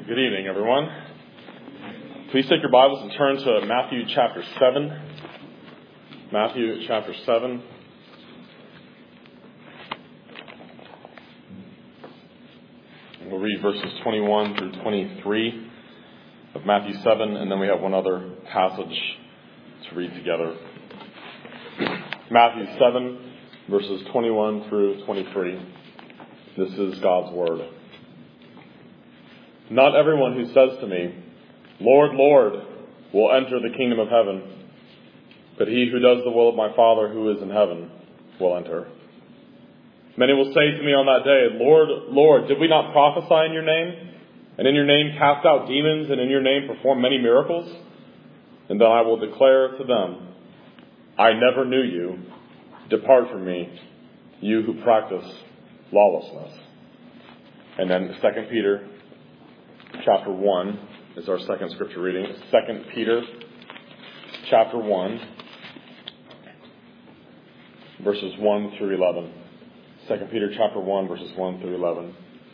Good evening, everyone. Please take your Bibles and turn to Matthew chapter 7. Matthew chapter 7. And we'll read verses 21 through 23 of Matthew 7, and then we have one other passage to read together. Matthew 7, verses 21 through 23. This is God's Word. Not everyone who says to me, Lord, Lord, will enter the kingdom of heaven, but he who does the will of my Father who is in heaven will enter. Many will say to me on that day, Lord, Lord, did we not prophesy in your name? And in your name cast out demons, and in your name perform many miracles? And then I will declare to them, I never knew you. Depart from me, you who practice lawlessness. And then 2 Peter chapter 1 is our second scripture reading. 2 Peter chapter 1, verses 1 through 11. 2 Peter chapter 1, verses 1 through 11.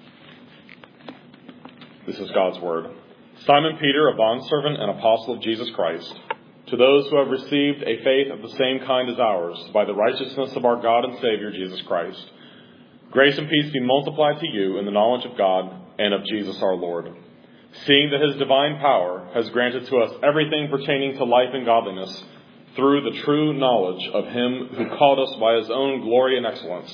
This is God's Word. Simon Peter, a bondservant and apostle of Jesus Christ, to those who have received a faith of the same kind as ours, by the righteousness of our God and Savior, Jesus Christ. Grace and peace be multiplied to you in the knowledge of God and of Jesus our Lord, seeing that his divine power has granted to us everything pertaining to life and godliness through the true knowledge of him who called us by his own glory and excellence.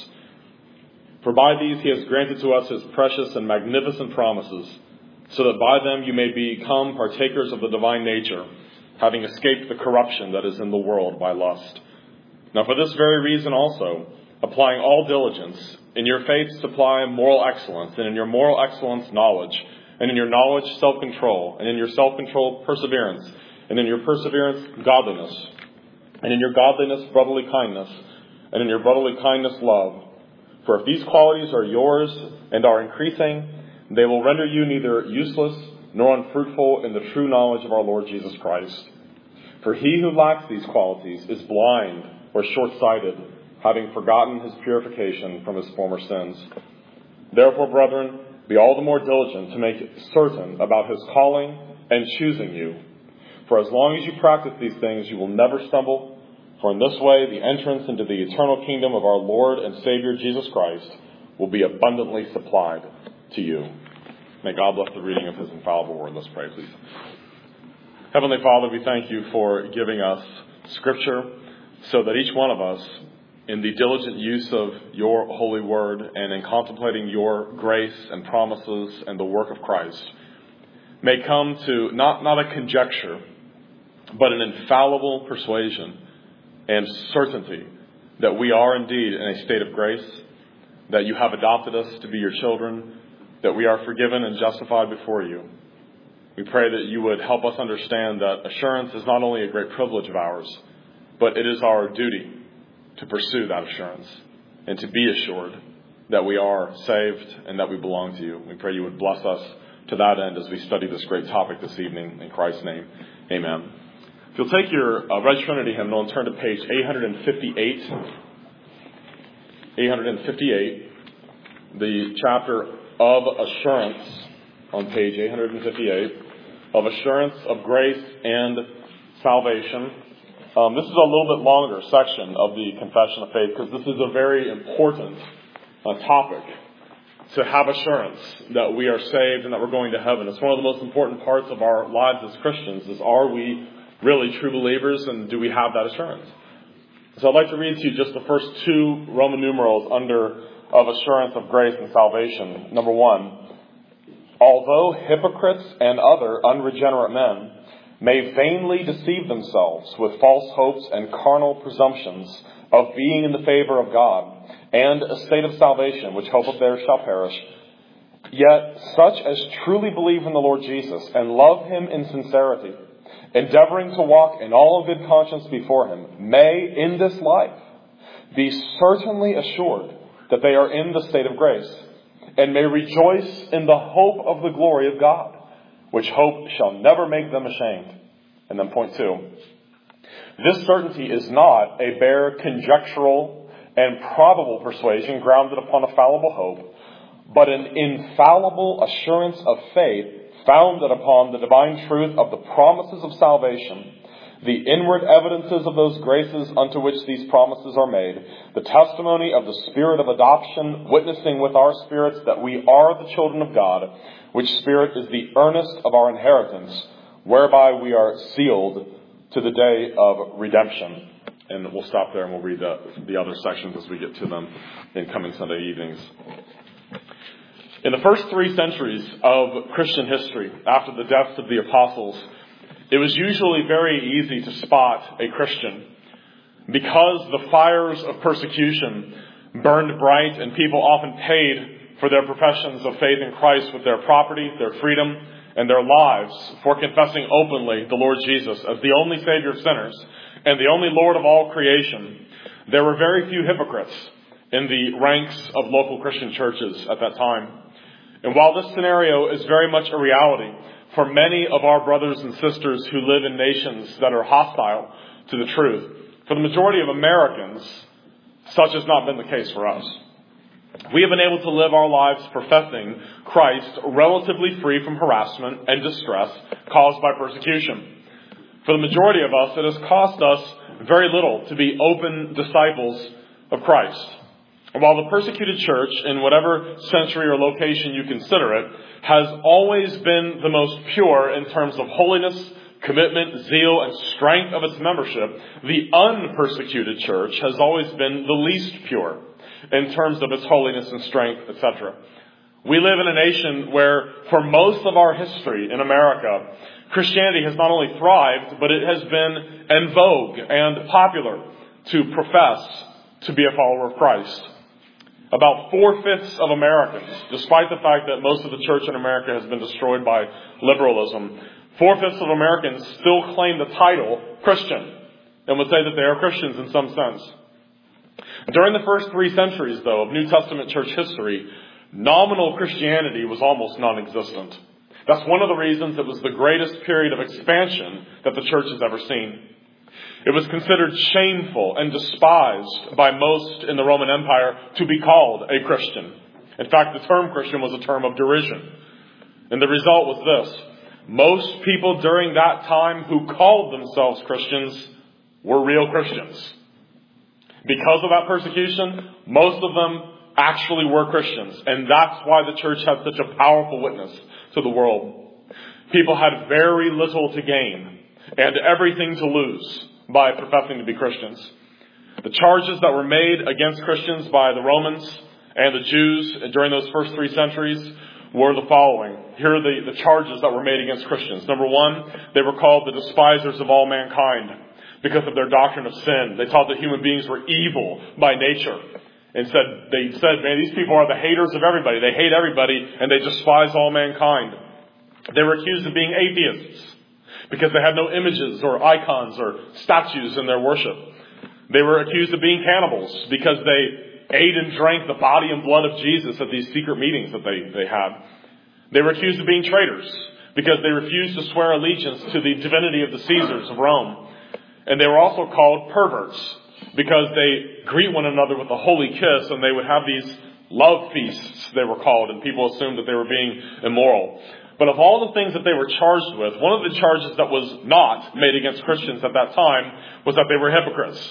For by these he has granted to us his precious and magnificent promises, so that by them you may become partakers of the divine nature, having escaped the corruption that is in the world by lust. Now for this very reason also, applying all diligence, in your faith supply moral excellence, and in your moral excellence knowledge, and in your knowledge self-control, and in your self-control perseverance, and in your perseverance godliness, and in your godliness brotherly kindness, and in your brotherly kindness love. For if these qualities are yours and are increasing, they will render you neither useless nor unfruitful in the true knowledge of our Lord Jesus Christ. For he who lacks these qualities is blind or short-sighted, having forgotten his purification from his former sins. Therefore, brethren, be all the more diligent to make certain about his calling and choosing you. For as long as you practice these things, you will never stumble. For in this way, the entrance into the eternal kingdom of our Lord and Savior Jesus Christ will be abundantly supplied to you. May God bless the reading of his infallible word. Let's pray, please. Heavenly Father, we thank you for giving us Scripture so that each one of us, in the diligent use of your holy word and in contemplating your grace and promises and the work of Christ, may come to not a conjecture, but an infallible persuasion and certainty that we are indeed in a state of grace, that you have adopted us to be your children, that we are forgiven and justified before you. We pray that you would help us understand that assurance is not only a great privilege of ours, but it is our duty to pursue that assurance and to be assured that we are saved and that we belong to you. We pray you would bless us to that end as we study this great topic this evening. In Christ's name, amen. If you'll take your Red Trinity hymnal and turn to page 858. 858, the chapter of assurance on page 858, of assurance of grace and salvation. This is a little bit longer section of the Confession of Faith because this is a very important topic, to have assurance that we are saved and that we're going to heaven. It's one of the most important parts of our lives as Christians is, are we really true believers, and do we have that assurance? So I'd like to read to you just the first two Roman numerals of assurance of grace and salvation. Number 1, although hypocrites and other unregenerate men may vainly deceive themselves with false hopes and carnal presumptions of being in the favor of God and a state of salvation, which hope of theirs shall perish, yet such as truly believe in the Lord Jesus and love him in sincerity, endeavoring to walk in all good conscience before him, may in this life be certainly assured that they are in the state of grace, and may rejoice in the hope of the glory of God, which hope shall never make them ashamed. And then point 2. This certainty is not a bare conjectural and probable persuasion grounded upon a fallible hope, but an infallible assurance of faith founded upon the divine truth of the promises of salvation, the inward evidences of those graces unto which these promises are made, the testimony of the Spirit of adoption, witnessing with our spirits that we are the children of God, which Spirit is the earnest of our inheritance, whereby we are sealed to the day of redemption. And we'll stop there and we'll read the other sections as we get to them in coming Sunday evenings. In the first 3 centuries of Christian history, after the deaths of the apostles, it was usually very easy to spot a Christian because the fires of persecution burned bright and people often paid for their professions of faith in Christ with their property, their freedom, and their lives for confessing openly the Lord Jesus as the only Savior of sinners and the only Lord of all creation. There were very few hypocrites in the ranks of local Christian churches at that time. And while this scenario is very much a reality for many of our brothers and sisters who live in nations that are hostile to the truth, for the majority of Americans, such has not been the case for us. We have been able to live our lives professing Christ relatively free from harassment and distress caused by persecution. For the majority of us, it has cost us very little to be open disciples of Christ. And while the persecuted church, in whatever century or location you consider it, has always been the most pure in terms of holiness, commitment, zeal, and strength of its membership, the unpersecuted church has always been the least pure in terms of its holiness and strength, etc. We live in a nation where, for most of our history in America, Christianity has not only thrived, but it has been en vogue and popular to profess to be a follower of Christ. About 4/5 of Americans, despite the fact that most of the church in America has been destroyed by liberalism, 4/5 of Americans still claim the title Christian and would say that they are Christians in some sense. During the first 3 centuries, though, of New Testament church history, nominal Christianity was almost non-existent. That's one of the reasons it was the greatest period of expansion that the church has ever seen. It was considered shameful and despised by most in the Roman Empire to be called a Christian. In fact, the term Christian was a term of derision. And the result was this: most people during that time who called themselves Christians were real Christians. Because of that persecution, most of them actually were Christians. And that's why the church had such a powerful witness to the world. People had very little to gain and everything to lose by professing to be Christians. The charges that were made against Christians by the Romans and the Jews during those first 3 centuries were the following. Here are the charges that were made against Christians. Number 1, they were called the despisers of all mankind because of their doctrine of sin. They taught that human beings were evil by nature. And they said, man, these people are the haters of everybody. They hate everybody and they despise all mankind. They were accused of being atheists because they had no images or icons or statues in their worship. They were accused of being cannibals because they ate and drank the body and blood of Jesus at these secret meetings that they had. They were accused of being traitors because they refused to swear allegiance to the divinity of the Caesars of Rome. And they were also called perverts because they greet one another with a holy kiss, and they would have these love feasts, they were called, and people assumed that they were being immoral. But of all the things that they were charged with, one of the charges that was not made against Christians at that time was that they were hypocrites.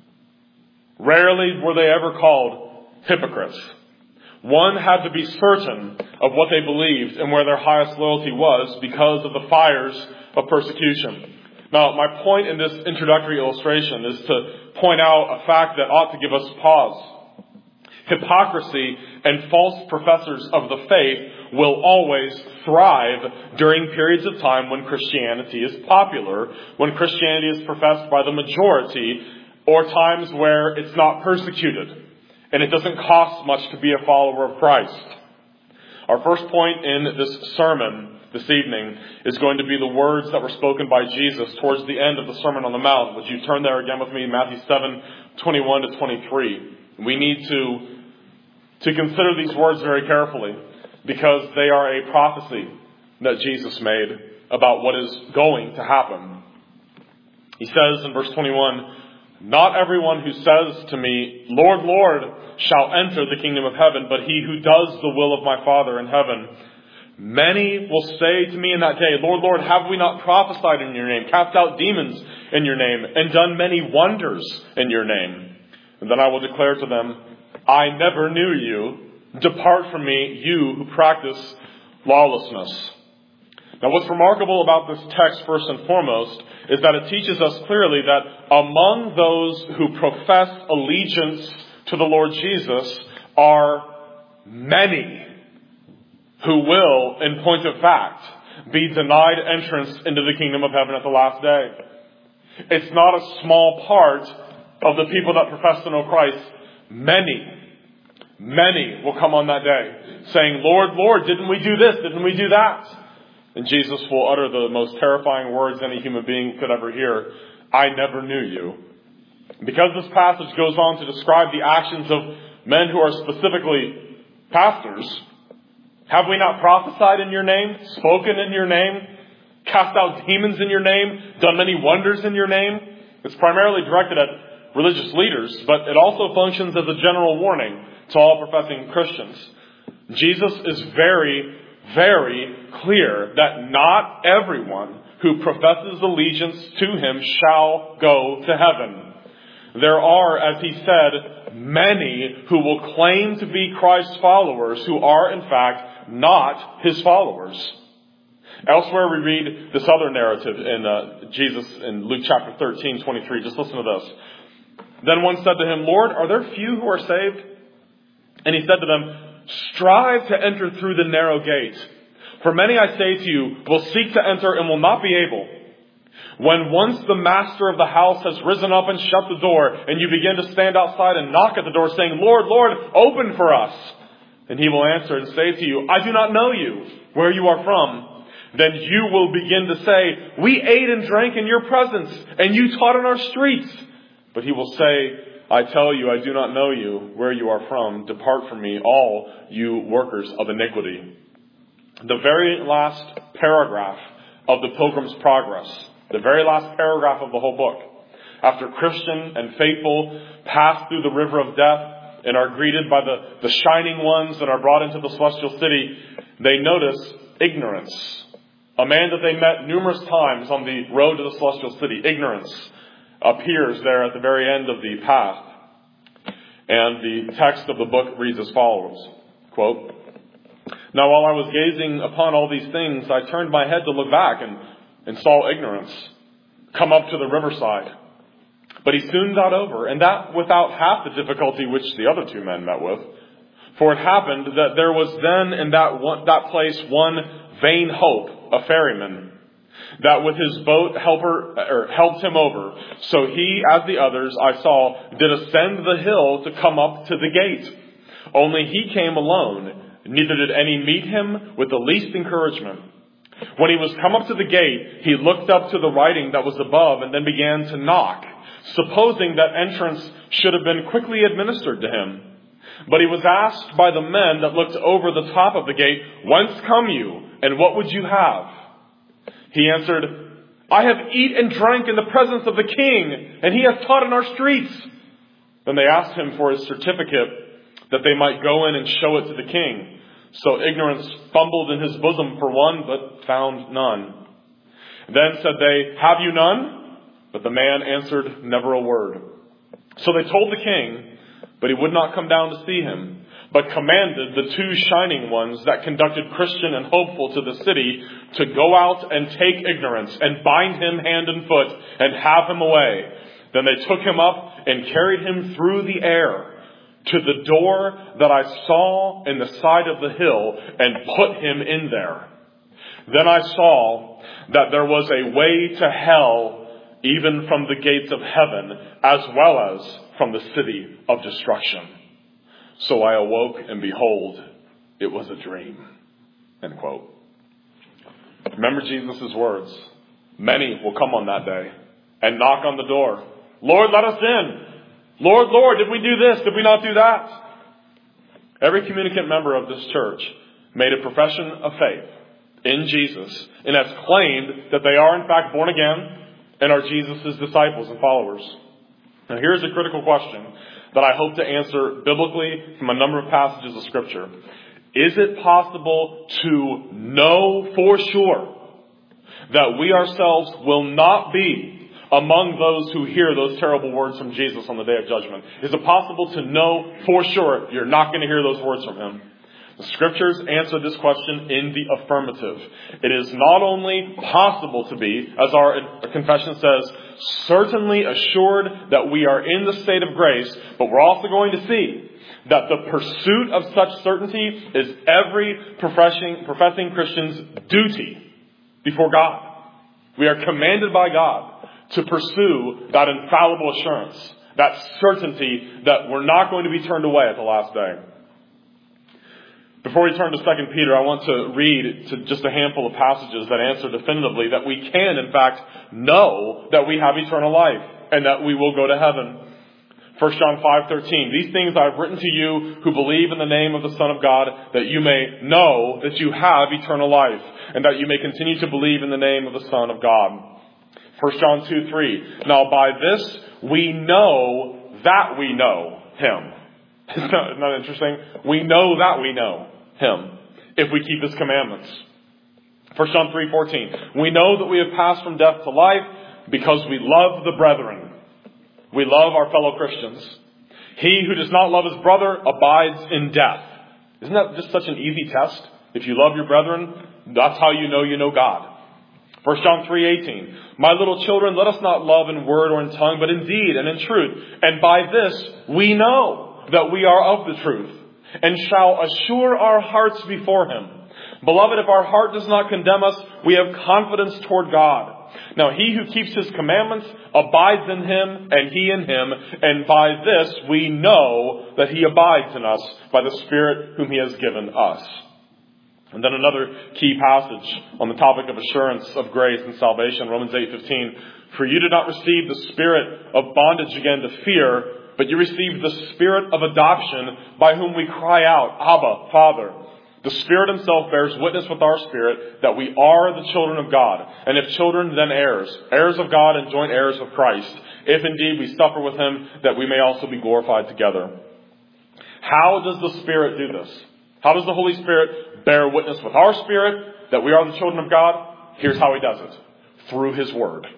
Rarely were they ever called hypocrites. One had to be certain of what they believed and where their highest loyalty was because of the fires of persecution. Now, my point in this introductory illustration is to point out a fact that ought to give us pause. Hypocrisy and false professors of the faith will always thrive during periods of time when Christianity is popular, when Christianity is professed by the majority, or times where it's not persecuted and it doesn't cost much to be a follower of Christ. Our first point in this sermon this evening is going to be the words that were spoken by Jesus towards the end of the Sermon on the Mount. Would you turn there again with me, Matthew 7:21 to 23. We need to consider these words very carefully because they are a prophecy that Jesus made about what is going to happen. He says in verse 21, Not everyone who says to me, Lord, Lord, shall enter the kingdom of heaven, but he who does the will of my Father in heaven. Many will say to me in that day, Lord, Lord, have we not prophesied in your name, cast out demons in your name, and done many wonders in your name? And then I will declare to them, I never knew you. Depart from me, you who practice lawlessness. Now, what's remarkable about this text, first and foremost, is that it teaches us clearly that among those who profess allegiance to the Lord Jesus are many who will, in point of fact, be denied entrance into the kingdom of heaven at the last day. It's not a small part of the people that profess to know Christ. Many will come on that day saying, Lord, Lord, didn't we do this? Didn't we do that? And Jesus will utter the most terrifying words any human being could ever hear. I never knew you. Because this passage goes on to describe the actions of men who are specifically pastors. Have we not prophesied in your name, spoken in your name, cast out demons in your name, done many wonders in your name? It's primarily directed at religious leaders, but it also functions as a general warning to all professing Christians. Jesus is very, very clear that not everyone who professes allegiance to him shall go to heaven. There are, as he said, many who will claim to be Christ's followers who are, in fact, not his followers. Elsewhere we read this other narrative in Jesus in Luke chapter 13:23. Just listen to this. Then one said to him, Lord, are there few who are saved? And he said to them, strive to enter through the narrow gate. For many, I say to you, will seek to enter and will not be able. When once the master of the house has risen up and shut the door, and you begin to stand outside and knock at the door, saying, Lord, Lord, open for us. And he will answer and say to you, I do not know you, where you are from. Then you will begin to say, we ate and drank in your presence, and you taught in our streets. But he will say, I tell you, I do not know you, where you are from. Depart from me, all you workers of iniquity. The very last paragraph of the Pilgrim's Progress, the very last paragraph of the whole book, after Christian and faithful pass through the river of death and are greeted by the shining ones that are brought into the celestial city, they notice ignorance. A man that they met numerous times on the road to the celestial city, ignorance, appears there at the very end of the path. And the text of the book reads as follows, quote, Now while I was gazing upon all these things, I turned my head to look back and saw ignorance come up to the riverside. But he soon got over, and that without half the difficulty which the other two men met with. For it happened that there was then in that place one vain hope, a ferryman, that with his boat helped him over. So he, as the others I saw, did ascend the hill to come up to the gate. Only he came alone, neither did any meet him with the least encouragement. When he was come up to the gate, he looked up to the writing that was above and then began to knock, supposing that entrance should have been quickly administered to him. But he was asked by the men that looked over the top of the gate, Whence come you, and what would you have? He answered, I have eat and drank in the presence of the king, and he has taught in our streets. Then they asked him for his certificate, that they might go in and show it to the king. So ignorance fumbled in his bosom for one, but found none. Then said they, Have you none? But the man answered never a word. So they told the king, but he would not come down to see him, but commanded the two shining ones that conducted Christian and hopeful to the city to go out and take ignorance and bind him hand and foot and have him away. Then they took him up and carried him through the air to the door that I saw in the side of the hill and put him in there. Then I saw that there was a way to hell even from the gates of heaven as well as from the city of destruction. So I awoke, and behold, it was a dream. End quote. Remember Jesus' words. Many will come on that day and knock on the door. Lord, let us in. Lord, Lord, did we do this? Did we not do that? Every communicant member of this church made a profession of faith in Jesus and has claimed that they are in fact born again and are Jesus' disciples and followers. Now here's a critical question that I hope to answer biblically from a number of passages of Scripture. Is it possible to know for sure that we ourselves will not be among those who hear those terrible words from Jesus on the day of judgment? Is it possible to know for sure you're not going to hear those words from Him? The Scriptures answer this question in the affirmative. It is not only possible to be, as our confession says, certainly assured that we are in the state of grace, but we're also going to see that the pursuit of such certainty is every professing Christian's duty before God. We are commanded by God to pursue that infallible assurance, that certainty that we're not going to be turned away at the last day. Before we turn to 2 Peter, I want to read to just a handful of passages that answer definitively that we can, in fact, know that we have eternal life and that we will go to heaven. 1 John 5:13, these things I have written to you who believe in the name of the Son of God, that you may know that you have eternal life, and that you may continue to believe in the name of the Son of God. 1 John 2:3, now by this we know that we know Him. Isn't that interesting? We know that we know Him if we keep His commandments. 1 John 3:14, we know that we have passed from death to life because we love the brethren. We love our fellow Christians. He who does not love his brother abides in death. Isn't that just such an easy test? If you love your brethren, that's how you know God. 1 John 3:18, my little children, let us not love in word or in tongue, but in deed and in truth. And by this we know that we are of the truth, and shall assure our hearts before Him. Beloved, if our heart does not condemn us, we have confidence toward God. Now he who keeps His commandments abides in Him, and He in him, and by this we know that He abides in us by the Spirit whom He has given us. And then another key passage on the topic of assurance of grace and salvation, Romans 8:15. For you did not receive the spirit of bondage again to fear, but you received the Spirit of adoption, by whom we cry out, Abba, Father. The Spirit Himself bears witness with our spirit that we are the children of God. And if children, then heirs, heirs of God and joint heirs of Christ, if indeed we suffer with Him, that we may also be glorified together. How does the Spirit do this? How does the Holy Spirit bear witness with our spirit that we are the children of God? Here's how He does it. Through His Word.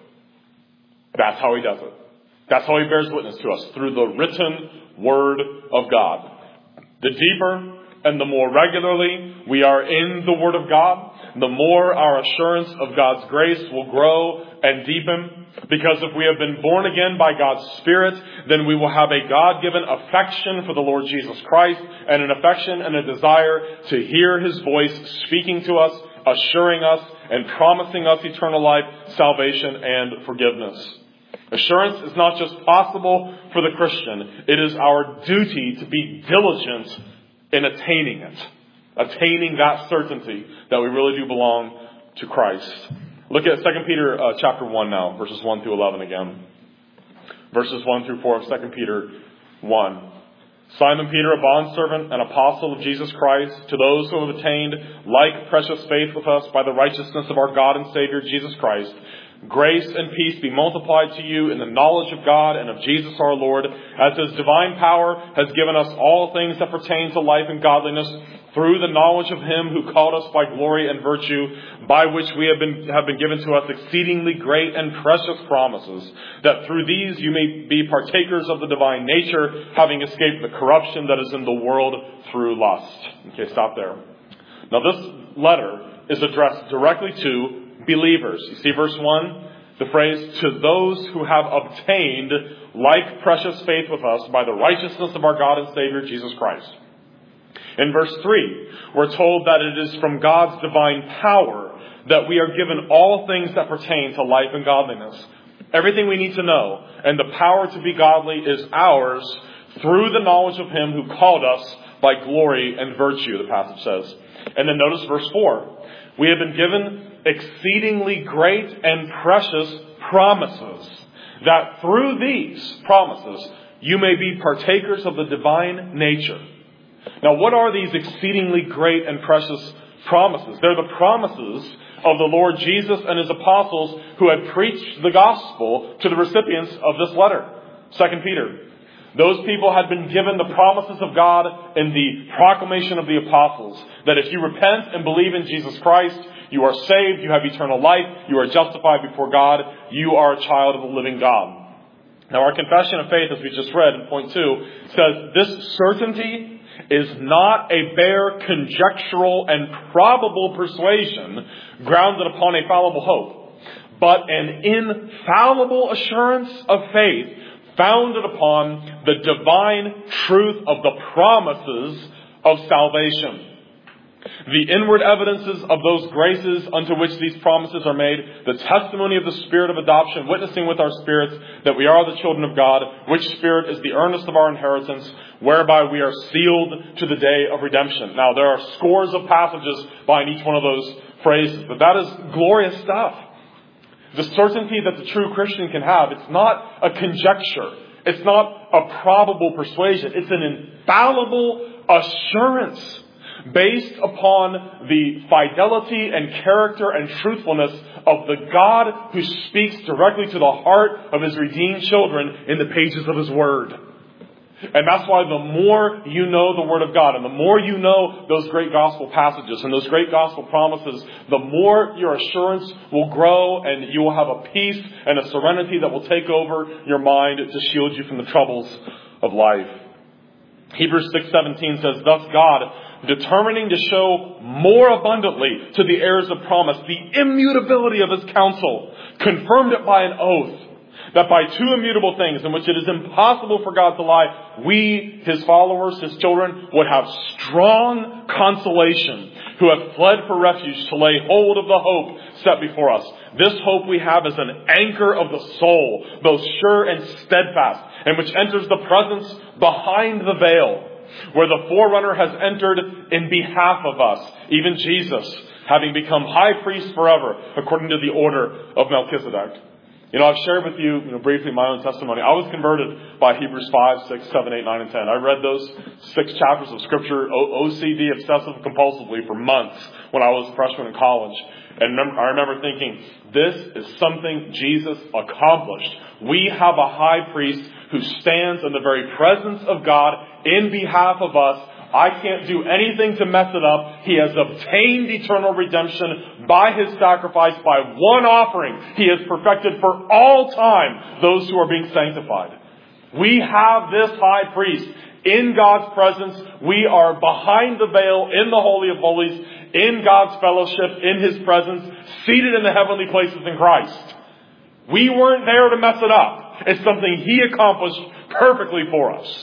That's how He does it. That's how He bears witness to us. Through the written Word of God. The deeper and the more regularly we are in the Word of God, the more our assurance of God's grace will grow and deepen. Because if we have been born again by God's Spirit, then we will have a God-given affection for the Lord Jesus Christ, and an affection and a desire to hear His voice speaking to us, assuring us, and promising us eternal life, salvation, and forgiveness. Assurance is not just possible for the Christian. It is our duty to be diligent in attaining it. Attaining that certainty that we really do belong to Christ. Look at 2 Peter chapter 1 now, verses 1 through 11 again. Verses 1 through 4 of 2 Peter 1. Simon Peter, a bondservant and apostle of Jesus Christ, to those who have attained like precious faith with us by the righteousness of our God and Savior Jesus Christ, grace and peace be multiplied to you in the knowledge of God and of Jesus our Lord, as His divine power has given us all things that pertain to life and godliness, through the knowledge of Him who called us by glory and virtue, by which we have been given to us exceedingly great and precious promises, that through these you may be partakers of the divine nature, having escaped the corruption that is in the world through lust. Okay, stop there. Now this letter is addressed directly to believers. You see verse 1, the phrase, to those who have obtained like precious faith with us by the righteousness of our God and Savior Jesus Christ. In verse 3, we're told that it is from God's divine power that we are given all things that pertain to life and godliness. Everything we need to know and the power to be godly is ours through the knowledge of Him who called us by glory and virtue, the passage says. And then notice verse 4. We have been given exceedingly great and precious promises, that through these promises you may be partakers of the divine nature. Now, what are these exceedingly great and precious promises? They're the promises of the Lord Jesus and His apostles who had preached the gospel to the recipients of this letter. 2 Peter. Those people had been given the promises of God in the proclamation of the apostles, that if you repent and believe in Jesus Christ, you are saved, you have eternal life, you are justified before God, you are a child of the living God. Now our confession of faith, as we just read in point 2, says this certainty is not a bare conjectural and probable persuasion grounded upon a fallible hope, but an infallible assurance of faith founded upon the divine truth of the promises of salvation. The inward evidences of those graces unto which these promises are made, the testimony of the Spirit of adoption, witnessing with our spirits that we are the children of God, which Spirit is the earnest of our inheritance, whereby we are sealed to the day of redemption. Now, there are scores of passages behind each one of those phrases, but that is glorious stuff. The certainty that the true Christian can have, it's not a conjecture. It's not a probable persuasion. It's an infallible assurance based upon the fidelity and character and truthfulness of the God who speaks directly to the heart of His redeemed children in the pages of His Word. And that's why the more you know the Word of God, and the more you know those great gospel passages and those great gospel promises, the more your assurance will grow, and you will have a peace and a serenity that will take over your mind to shield you from the troubles of life. Hebrews 6:17 says, "Thus God, determining to show more abundantly to the heirs of promise the immutability of His counsel, confirmed it by an oath, that by two immutable things in which it is impossible for God to lie, we, His followers, His children, would have strong consolation, who have fled for refuge to lay hold of the hope set before us. This hope we have is an anchor of the soul, both sure and steadfast, and which enters the presence behind the veil, where the forerunner has entered in behalf of us, even Jesus, having become high priest forever, according to the order of Melchizedek." I've shared with you, briefly my own testimony. I was converted by Hebrews 5, 6, 7, 8, 9, and 10. I read those 6 chapters of Scripture, OCD, obsessive compulsively, for months when I was a freshman in college. And I remember thinking, this is something Jesus accomplished. We have a high priest who stands in the very presence of God in behalf of us. I can't do anything to mess it up. He has obtained eternal redemption by His sacrifice, by one offering. He has perfected for all time those who are being sanctified. We have this high priest in God's presence. We are behind the veil in the Holy of Holies, in God's fellowship, in His presence, seated in the heavenly places in Christ. We weren't there to mess it up. It's something He accomplished perfectly for us.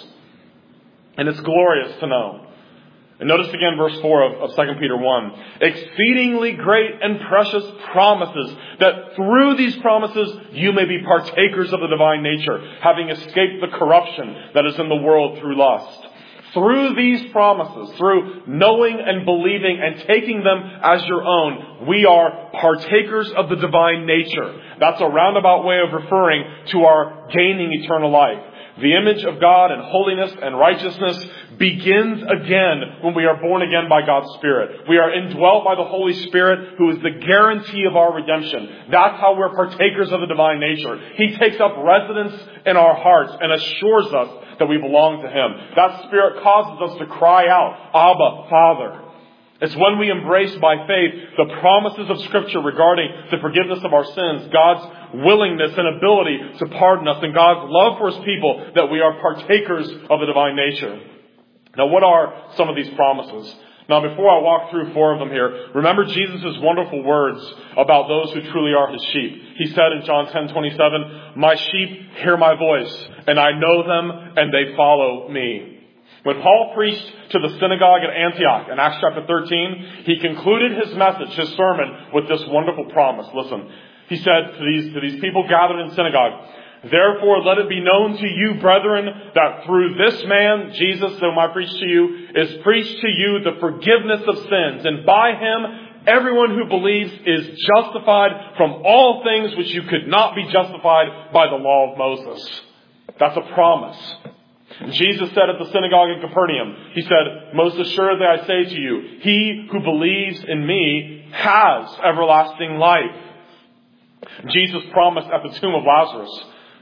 And it's glorious to know. And notice again verse 4 of 2 Peter 1. "Exceedingly great and precious promises, that through these promises you may be partakers of the divine nature, having escaped the corruption that is in the world through lust." Through these promises, through knowing and believing and taking them as your own, we are partakers of the divine nature. That's a roundabout way of referring to our gaining eternal life. The image of God and holiness and righteousness begins again when we are born again by God's Spirit. We are indwelt by the Holy Spirit, who is the guarantee of our redemption. That's how we're partakers of the divine nature. He takes up residence in our hearts and assures us that we belong to Him. That Spirit causes us to cry out, "Abba, Father." It's when we embrace by faith the promises of Scripture regarding the forgiveness of our sins, God's willingness and ability to pardon us, and God's love for His people, that we are partakers of the divine nature. Now, what are some of these promises? Now, before I walk through 4 of them here, remember Jesus' wonderful words about those who truly are His sheep. He said in John 10:27, "My sheep hear my voice, and I know them, and they follow me." When Paul preached to the synagogue at Antioch in Acts chapter 13, he concluded his message, his sermon, with this wonderful promise. Listen, he said to these people gathered in synagogue, "Therefore let it be known to you, brethren, that through this man, Jesus, whom I preach to you, is preached to you the forgiveness of sins. And by Him, everyone who believes is justified from all things which you could not be justified by the law of Moses." That's a promise. Jesus said at the synagogue in Capernaum, He said, "Most assuredly I say to you, he who believes in me has everlasting life." Jesus promised at the tomb of Lazarus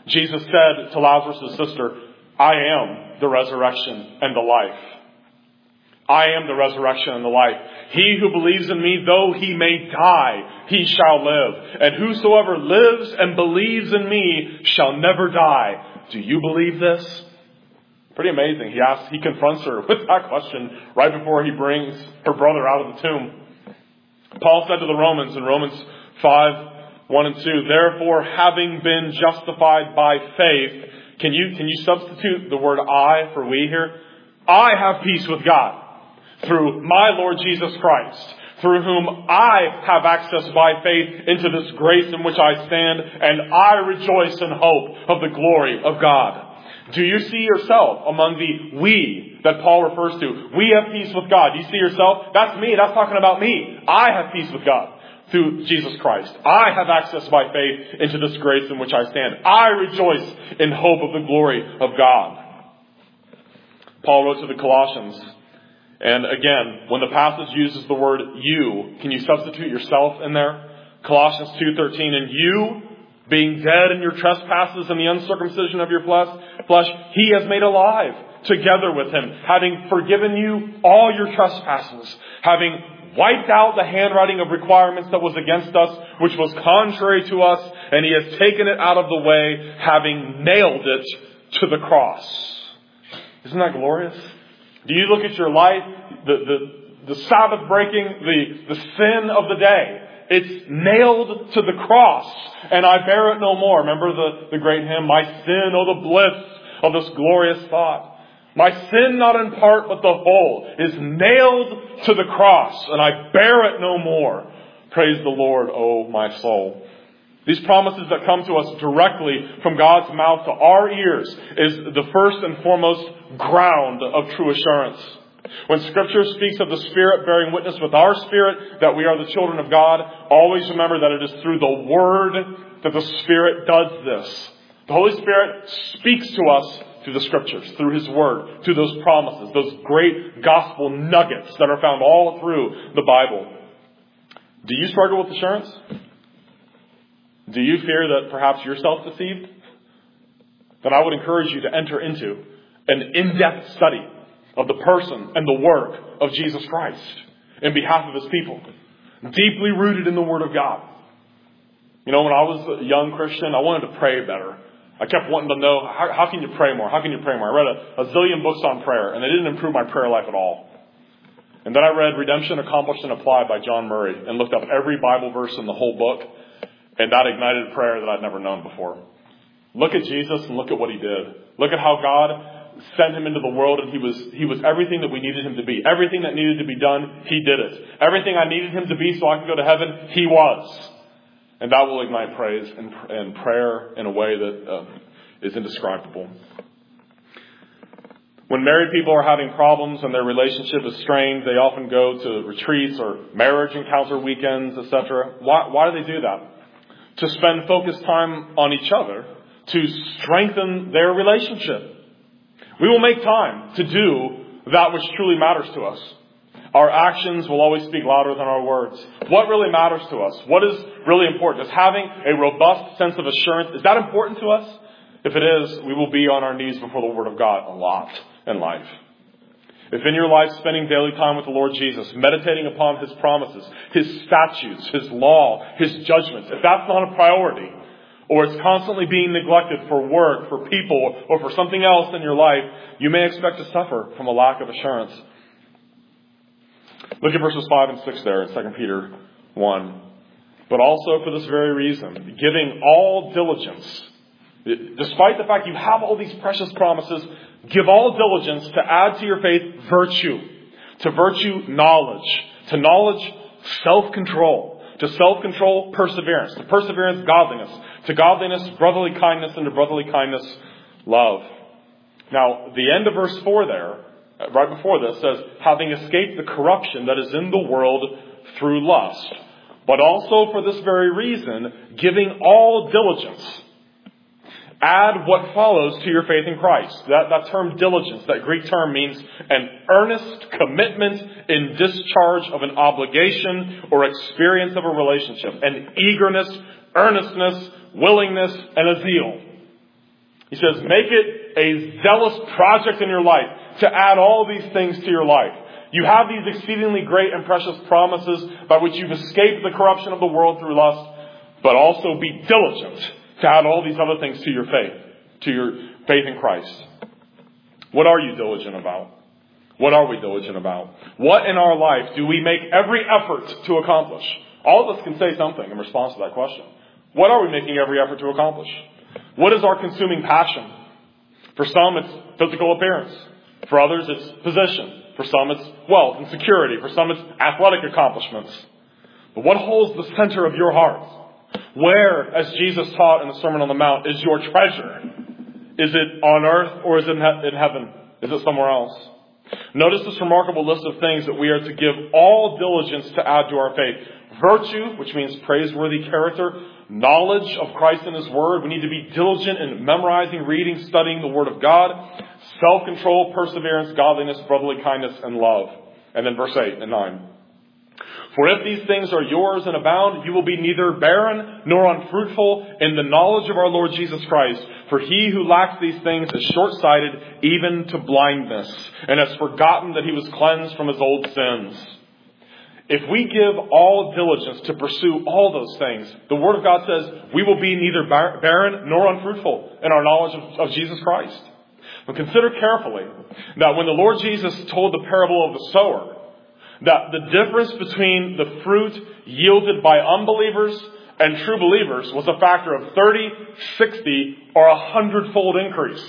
Jesus said to Lazarus' sister, I am the resurrection and the life. I am the resurrection and the life. He who believes in me, though he may die, he shall live. And whosoever lives and believes in me shall never die. Do you believe this? Pretty amazing. He confronts her with that question right before he brings her brother out of the tomb. Paul said to the Romans in Romans 5, 1 and 2, therefore, having been justified by faith, can you substitute the word I for we here? I have peace with God through my Lord Jesus Christ, through whom I have access by faith into this grace in which I stand, and I rejoice in hope of the glory of God. Do you see yourself among the we that Paul refers to? We have peace with God. Do you see yourself? That's me. That's talking about me. I have peace with God through Jesus Christ. I have access by faith into this grace in which I stand. I rejoice in hope of the glory of God. Paul wrote to the Colossians, and again, when the passage uses the word you, can you substitute yourself in there? Colossians 2:13, and you, being dead in your trespasses and the uncircumcision of your flesh, he has made alive together with him, having forgiven you all your trespasses, having wiped out the handwriting of requirements that was against us, which was contrary to us, and he has taken it out of the way, having nailed it to the cross. Isn't that glorious? Do you look at your life, the Sabbath breaking, the sin of the day? It's nailed to the cross, and I bear it no more. Remember the great hymn, my sin, oh the bliss of this glorious thought. My sin, not in part, but the whole, is nailed to the cross, and I bear it no more. Praise the Lord, O my soul. These promises that come to us directly from God's mouth to our ears is the first and foremost ground of true assurance. When Scripture speaks of the Spirit bearing witness with our spirit that we are the children of God, always remember that it is through the Word that the Spirit does this. The Holy Spirit speaks to us through the Scriptures, through His Word, through those promises, those great gospel nuggets that are found all through the Bible. Do you struggle with assurance? Do you fear that perhaps you're self-deceived? Then I would encourage you to enter into an in-depth study of the person and the work of Jesus Christ in behalf of His people, deeply rooted in the Word of God. You know, when I was a young Christian, I wanted to pray better. I kept wanting to know, how can you pray more? How can you pray more? I read a zillion books on prayer, and they didn't improve my prayer life at all. And then I read Redemption Accomplished and Applied by John Murray and looked up every Bible verse in the whole book, and that ignited prayer that I'd never known before. Look at Jesus and look at what He did. Look at how God sent Him into the world, and He was everything that we needed Him to be. Everything that needed to be done, He did it. Everything I needed Him to be so I could go to heaven, He was. And that will ignite praise and prayer in a way that is indescribable. When married people are having problems and their relationship is strained, they often go to retreats or marriage encounter weekends, etc. Why do they do that? To spend focused time on each other, to strengthen their relationship. We will make time to do that which truly matters to us. Our actions will always speak louder than our words. What really matters to us? What is really important? Is having a robust sense of assurance, is that important to us? If it is, we will be on our knees before the Word of God a lot in life. If in your life spending daily time with the Lord Jesus, meditating upon His promises, His statutes, His law, His judgments, if that's not a priority, or it's constantly being neglected for work, for people, or for something else in your life, you may expect to suffer from a lack of assurance. Look at verses 5 and 6 there in 2 Peter 1. But also for this very reason, giving all diligence, despite the fact you have all these precious promises, give all diligence to add to your faith virtue. To virtue, knowledge. To knowledge, self-control. To self-control, perseverance. To perseverance, godliness. To godliness, brotherly kindness. And to brotherly kindness, love. Now, the end of verse 4 there, right before this, says, having escaped the corruption that is in the world through lust. But also for this very reason, giving all diligence. Add what follows to your faith in Christ. That term diligence, that Greek term, means an earnest commitment in discharge of an obligation or experience of a relationship. An eagerness, earnestness, willingness, and a zeal. He says, make it a zealous project in your life to add all these things to your life. You have these exceedingly great and precious promises by which you've escaped the corruption of the world through lust, but also be diligent to add all these other things to your faith in Christ. What are you diligent about? What are we diligent about? What in our life do we make every effort to accomplish? All of us can say something in response to that question. What are we making every effort to accomplish? What is our consuming passion? For some, it's physical appearance. For others, it's position. For some, it's wealth and security. For some, it's athletic accomplishments. But what holds the center of your heart? Where, as Jesus taught in the Sermon on the Mount, is your treasure? Is it on earth or is it in heaven? Is it somewhere else? Notice this remarkable list of things that we are to give all diligence to add to our faith. Virtue, which means praiseworthy character. Knowledge of Christ and His Word. We need to be diligent in memorizing, reading, studying the Word of God. Self-control, perseverance, godliness, brotherly kindness, and love. And then verse 8 and 9. For if these things are yours and abound, you will be neither barren nor unfruitful in the knowledge of our Lord Jesus Christ. For he who lacks these things is short-sighted, even to blindness, and has forgotten that he was cleansed from his old sins. If we give all diligence to pursue all those things, the Word of God says we will be neither barren nor unfruitful in our knowledge of Jesus Christ. But consider carefully that when the Lord Jesus told the parable of the sower, that the difference between the fruit yielded by unbelievers and true believers was a factor of 30, 60, or 100-fold increase.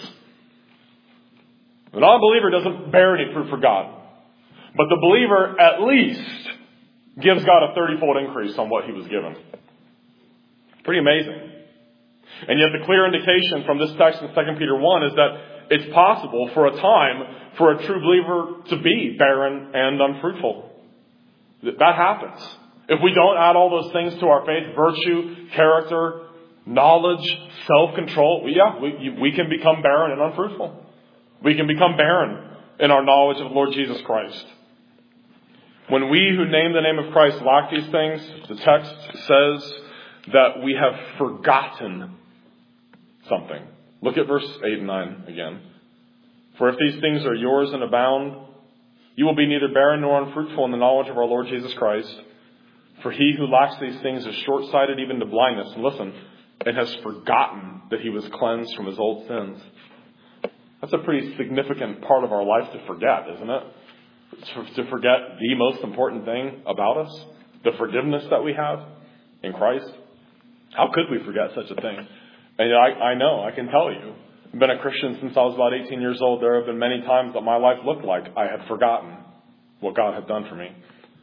The non-believer doesn't bear any fruit for God. But the believer at least gives God a 30-fold increase on what he was given. Pretty amazing. And yet the clear indication from this text in 2 Peter 1 is that it's possible for a time for a true believer to be barren and unfruitful. That happens. If we don't add all those things to our faith, virtue, character, knowledge, self-control, we can become barren and unfruitful. We can become barren in our knowledge of the Lord Jesus Christ. When we who name the name of Christ lack these things, the text says that we have forgotten something. Look at verse 8 and 9 again. For if these things are yours and abound, you will be neither barren nor unfruitful in the knowledge of our Lord Jesus Christ. For he who lacks these things is short-sighted even to blindness. And listen, and has forgotten that he was cleansed from his old sins. That's a pretty significant part of our life to forget, isn't it? To forget the most important thing about us, the forgiveness that we have in Christ. How could we forget such a thing? And I know, I can tell you, I've been a Christian since I was about 18 years old. There have been many times that my life looked like I had forgotten what God had done for me.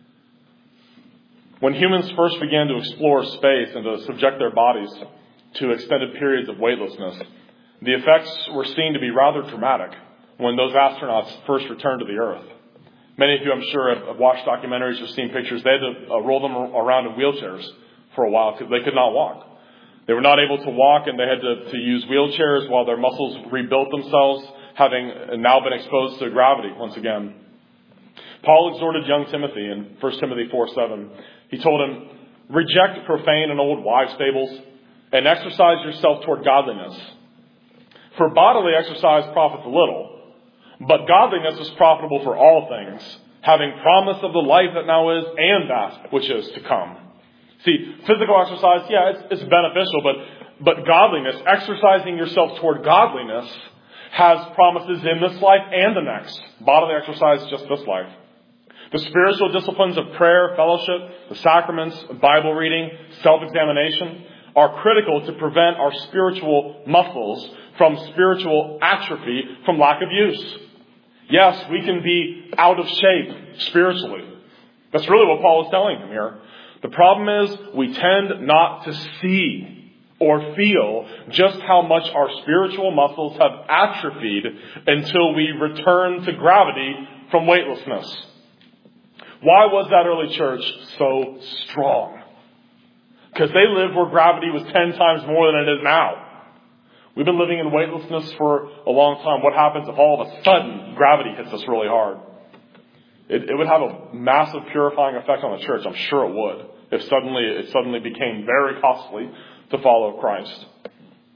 When humans first began to explore space and to subject their bodies to extended periods of weightlessness, the effects were seen to be rather dramatic when those astronauts first returned to the Earth. Many of you, I'm sure, have watched documentaries or seen pictures. They had to roll them around in wheelchairs for a while because they could not walk. They were not able to walk, and they had to use wheelchairs while their muscles rebuilt themselves, having now been exposed to gravity once again. Paul exhorted young Timothy in 1 Timothy 4:7. He told him, reject profane and old wives' fables, and exercise yourself toward godliness. For bodily exercise profits a little, but godliness is profitable for all things, having promise of the life that now is and that which is to come. See, physical exercise, it's beneficial, but godliness, exercising yourself toward godliness, has promises in this life and the next. Bodily exercise, just this life. The spiritual disciplines of prayer, fellowship, the sacraments, Bible reading, self-examination are critical to prevent our spiritual muscles from spiritual atrophy from lack of use. Yes, we can be out of shape spiritually. That's really what Paul is telling him here. The problem is we tend not to see or feel just how much our spiritual muscles have atrophied until we return to gravity from weightlessness. Why was that early church so strong? Because they lived where gravity was 10 times more than it is now. We've been living in weightlessness for a long time. What happens if all of a sudden gravity hits us really hard? It would have a massive purifying effect on the church. I'm sure it would. If it suddenly became very costly to follow Christ.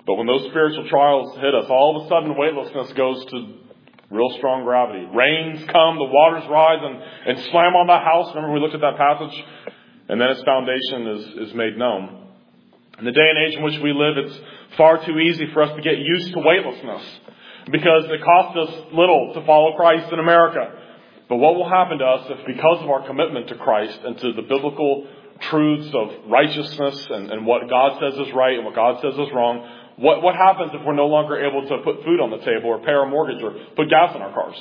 But when those spiritual trials hit us, all of a sudden weightlessness goes to real strong gravity. Rains come, the waters rise and slam on the house. Remember we looked at that passage? And then its foundation is made known. In the day and age in which we live, it's far too easy for us to get used to weightlessness because it costs us little to follow Christ in America. But what will happen to us if, because of our commitment to Christ and to the biblical truths of righteousness and what God says is right and what God says is wrong, what happens if we're no longer able to put food on the table or pay our mortgage or put gas in our cars?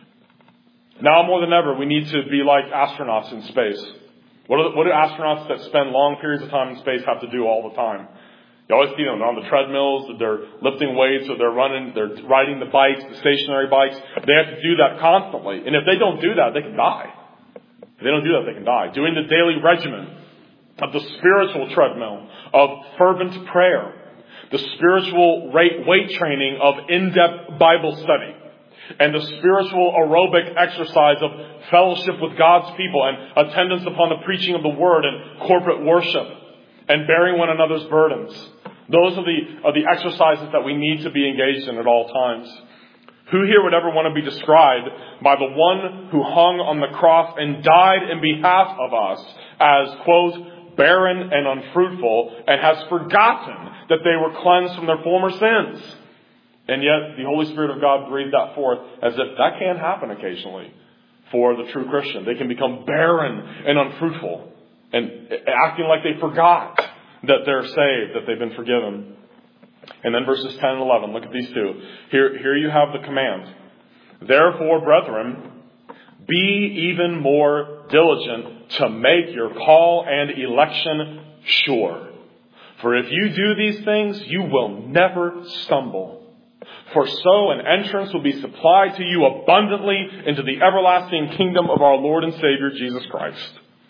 Now more than ever, we need to be like astronauts in space. What do astronauts that spend long periods of time in space have to do all the time? You always see them. They're on the treadmills, they're lifting weights, or they're riding the bikes, the stationary bikes. They have to do that constantly. And if they don't do that, they can die. If they don't do that, they can die. Doing the daily regimen of the spiritual treadmill, of fervent prayer, the spiritual weight training of in-depth Bible study, and the spiritual aerobic exercise of fellowship with God's people and attendance upon the preaching of the Word and corporate worship and bearing one another's burdens. Those are the exercises that we need to be engaged in at all times. Who here would ever want to be described by the one who hung on the cross and died in behalf of us as, quote, barren and unfruitful, and has forgotten that they were cleansed from their former sins? And yet, the Holy Spirit of God breathed that forth as if that can happen occasionally for the true Christian. They can become barren and unfruitful and acting like they forgot that they're saved, that they've been forgiven. And then verses 10 and 11, look at these two. Here you have the command. Therefore, brethren, be even more diligent to make your call and election sure. For if you do these things, you will never stumble. For so an entrance will be supplied to you abundantly into the everlasting kingdom of our Lord and Savior, Jesus Christ.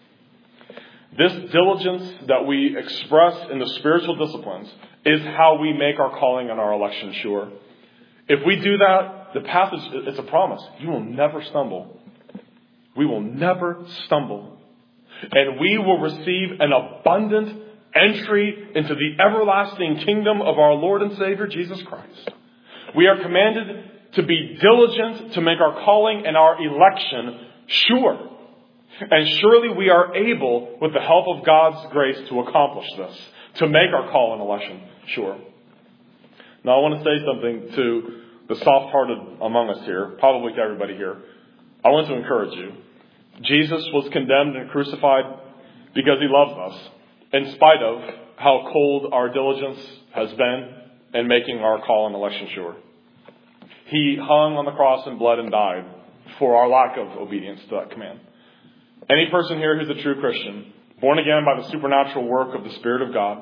This diligence that we express in the spiritual disciplines is how we make our calling and our election sure. If we do that, the passage, it's a promise. You will never stumble. We will never stumble. And we will receive an abundant entry into the everlasting kingdom of our Lord and Savior, Jesus Christ. We are commanded to be diligent to make our calling and our election sure. And surely we are able, with the help of God's grace, to accomplish this, to make our call and election sure. Now I want to say something to the soft-hearted among us here, probably to everybody here. I want to encourage you. Jesus was condemned and crucified because he loves us, in spite of how cold our diligence has been in making our call and election sure. He hung on the cross and bled and died for our lack of obedience to that command. Any person here who's a true Christian, born again by the supernatural work of the Spirit of God,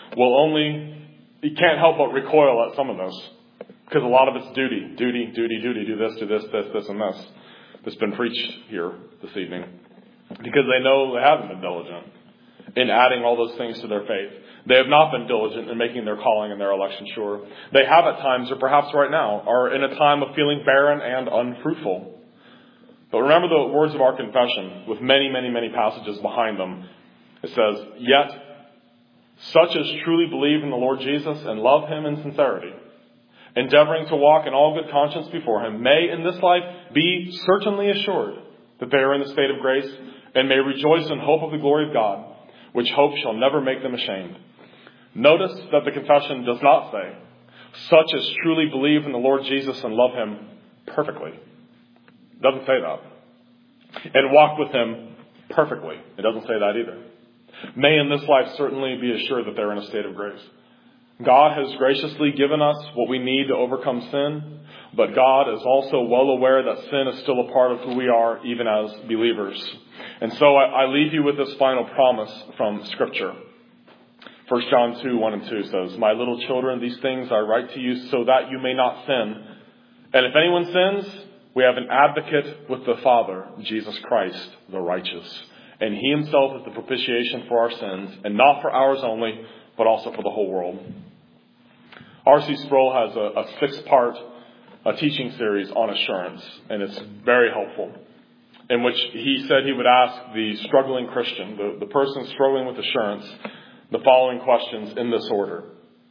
he can't help but recoil at some of this. Because a lot of it's duty, do this, and this. That's been preached here this evening. Because they know they haven't been diligent in adding all those things to their faith. They have not been diligent in making their calling and their election sure. They have at times, or perhaps right now, are in a time of feeling barren and unfruitful. But remember the words of our confession with many, many, many passages behind them. It says, yet such as truly believe in the Lord Jesus and love him in sincerity, endeavoring to walk in all good conscience before him, may in this life be certainly assured that they are in the state of grace and may rejoice in hope of the glory of God, which hope shall never make them ashamed. Notice that the confession does not say, such as truly believe in the Lord Jesus and love him perfectly. It doesn't say that. And walk with him perfectly. It doesn't say that either. May in this life certainly be assured that they're in a state of grace. God has graciously given us what we need to overcome sin, but God is also well aware that sin is still a part of who we are, even as believers. And so I leave you with this final promise from Scripture. 1 John 2, 1 and 2 says, my little children, these things I write to you so that you may not sin. And if anyone sins, we have an advocate with the Father, Jesus Christ, the righteous. And he himself is the propitiation for our sins, and not for ours only, but also for the whole world. R.C. Sproul has a 6-part teaching series on assurance, and it's very helpful, in which he said he would ask the struggling Christian, the person struggling with assurance, the following questions in this order.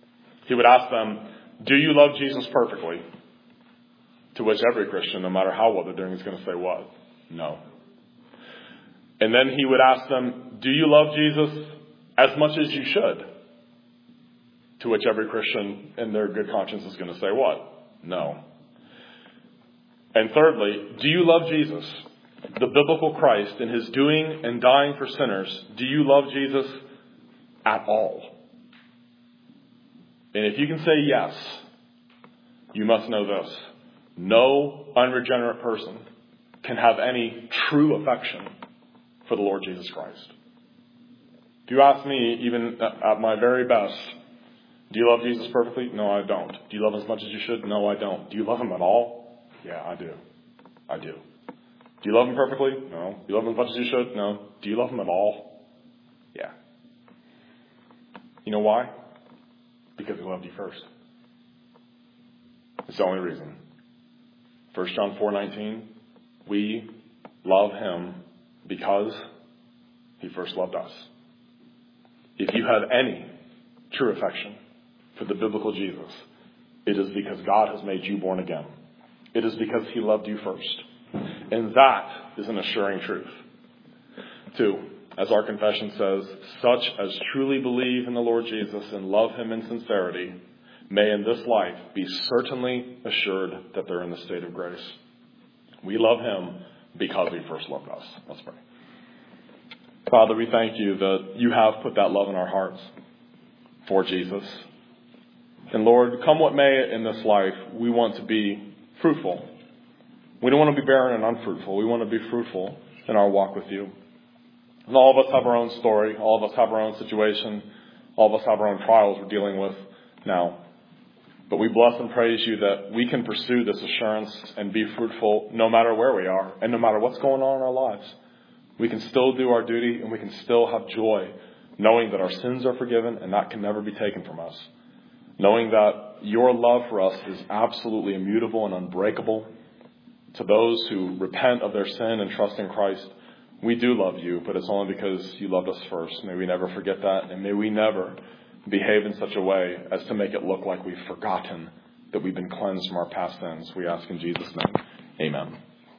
He would ask them, do you love Jesus perfectly? To which every Christian, no matter how well they're doing, is going to say what? No. And then he would ask them, do you love Jesus as much as you should? To which every Christian in their good conscience is going to say what? No. And thirdly, do you love Jesus, the biblical Christ, in his doing and dying for sinners? Do you love Jesus at all? And if you can say yes, you must know this. No unregenerate person can have any true affection for the Lord Jesus Christ. If you ask me, even at my very best, do you love Jesus perfectly? No, I don't. Do you love him as much as you should? No, I don't. Do you love him at all? Yeah, I do. I do. Do you love him perfectly? No. Do you love him as much as you should? No. Do you love him at all? Yeah. You know why? Because he loved you first. It's the only reason. 1 John 4:19, we love him because he first loved us. If you have any true affection for the biblical Jesus, it is because God has made you born again. It is because he loved you first. And that is an assuring truth. 2, as our confession says, such as truly believe in the Lord Jesus and love him in sincerity may in this life be certainly assured that they're in the state of grace. We love him because he first loved us. Let's pray. Father, we thank you that you have put that love in our hearts for Jesus. And Lord, come what may in this life, we want to be fruitful. We don't want to be barren and unfruitful. We want to be fruitful in our walk with you. And all of us have our own story. All of us have our own situation. All of us have our own trials we're dealing with now. But we bless and praise you that we can pursue this assurance and be fruitful no matter where we are and no matter what's going on in our lives. We can still do our duty and we can still have joy knowing that our sins are forgiven and that can never be taken from us. Knowing that your love for us is absolutely immutable and unbreakable. To those who repent of their sin and trust in Christ, we do love you, but it's only because you loved us first. May we never forget that, and may we never behave in such a way as to make it look like we've forgotten that we've been cleansed from our past sins. We ask in Jesus' name. Amen.